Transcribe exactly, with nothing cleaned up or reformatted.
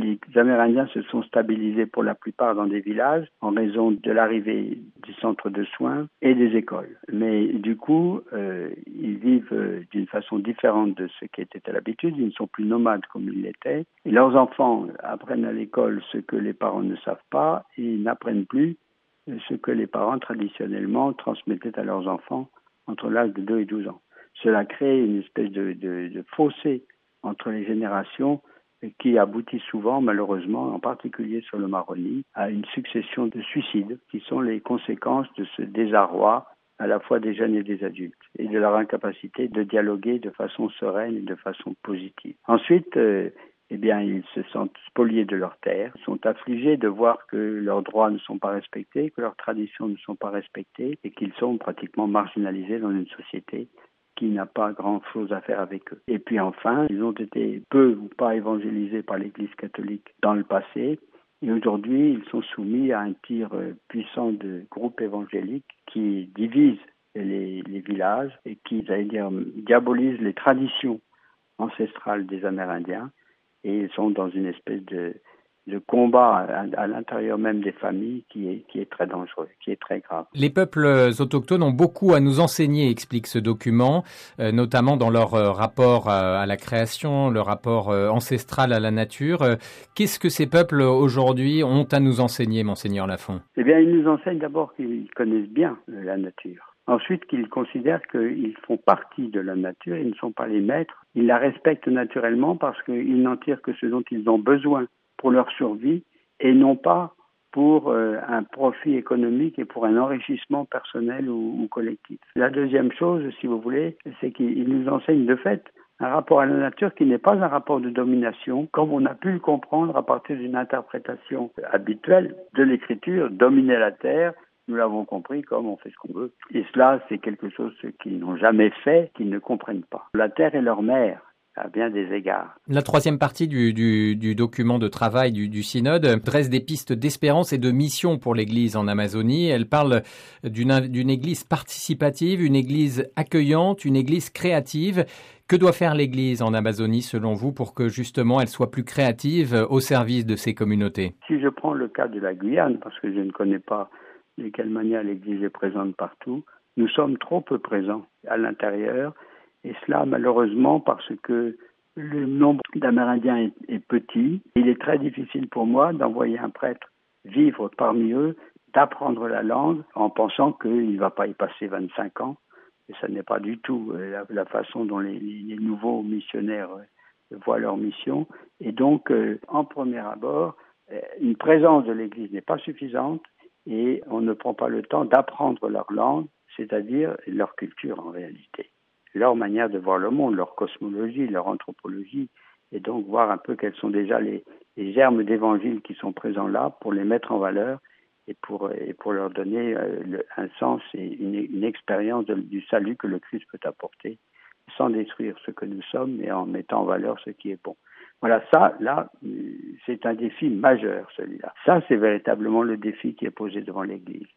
les Amérindiens se sont stabilisés pour la plupart dans des villages en raison de l'arrivée du centre de soins et des écoles. Mais du coup, euh, ils vivent euh, d'une façon différente de ce qui était à l'habitude. Ils ne sont plus nomades comme ils l'étaient. Et leurs enfants apprennent à l'école ce que les parents ne savent pas et ils n'apprennent plus ce que les parents traditionnellement transmettaient à leurs enfants entre l'âge de deux et douze ans. Cela crée une espèce de, de, de fossé entre les générations qui aboutit souvent, malheureusement, en particulier sur le Maroni, à une succession de suicides qui sont les conséquences de ce désarroi à la fois des jeunes et des adultes et de leur incapacité de dialoguer de façon sereine et de façon positive. Ensuite, euh, eh bien, ils se sentent spoliés de leurs terres, sont affligés de voir que leurs droits ne sont pas respectés, que leurs traditions ne sont pas respectées et qu'ils sont pratiquement marginalisés dans une société qui n'a pas grand-chose à faire avec eux. Et puis enfin, ils ont été peu ou pas évangélisés par l'Église catholique dans le passé. Et aujourd'hui, ils sont soumis à un tir puissant de groupes évangéliques qui divisent les, les villages et qui, j'allais dire, diabolisent les traditions ancestrales des Amérindiens. Et ils sont dans une espèce de, de combat à, à l'intérieur même des familles qui est, qui est très dangereux, qui est très grave. Les peuples autochtones ont beaucoup à nous enseigner, explique ce document, euh, notamment dans leur euh, rapport à, à la création, le rapport euh, ancestral à la nature. Euh, qu'est-ce que ces peuples aujourd'hui ont à nous enseigner, Monseigneur Lafont ? Eh bien, ils nous enseignent d'abord qu'ils connaissent bien la nature. Ensuite, qu'ils considèrent qu'ils font partie de la nature, ils ne sont pas les maîtres. Ils la respectent naturellement parce qu'ils n'en tirent que ce dont ils ont besoin pour leur survie et non pas pour euh, un profit économique et pour un enrichissement personnel ou, ou collectif. La deuxième chose, si vous voulez, c'est qu'ils nous enseignent de fait un rapport à la nature qui n'est pas un rapport de domination, comme on a pu le comprendre à partir d'une interprétation habituelle de l'écriture, dominer la terre. Nous l'avons compris comme on fait ce qu'on veut. Et cela, c'est quelque chose qu'ils n'ont jamais fait, qu'ils ne comprennent pas. La terre est leur mère, à bien des égards. La troisième partie du, du, du document de travail du, du synode dresse des pistes d'espérance et de mission pour l'Église en Amazonie. Elle parle d'une, d'une Église participative, une Église accueillante, une Église créative. Que doit faire l'Église en Amazonie, selon vous, pour que justement elle soit plus créative au service de ces communautés ? Si je prends le cas de la Guyane, parce que je ne connais pas de quelle manière l'Église est présente partout, nous sommes trop peu présents à l'intérieur, et cela malheureusement parce que le nombre d'Amérindiens est, est petit. Il est très difficile pour moi d'envoyer un prêtre vivre parmi eux, d'apprendre la langue en pensant qu'il ne va pas y passer vingt-cinq ans, et ça n'est pas du tout la, la façon dont les, les nouveaux missionnaires voient leur mission. Et donc, euh, en premier abord, une présence de l'Église n'est pas suffisante, et on ne prend pas le temps d'apprendre leur langue, c'est-à-dire leur culture en réalité, leur manière de voir le monde, leur cosmologie, leur anthropologie, et donc voir un peu quels sont déjà les, les germes d'évangile qui sont présents là pour les mettre en valeur et pour, et pour leur donner euh, le, un sens et une, une expérience de, du salut que le Christ peut apporter, sans détruire ce que nous sommes, mais en mettant en valeur ce qui est bon. Voilà, ça, là, c'est un défi majeur, celui-là. Ça, c'est véritablement le défi qui est posé devant l'Église.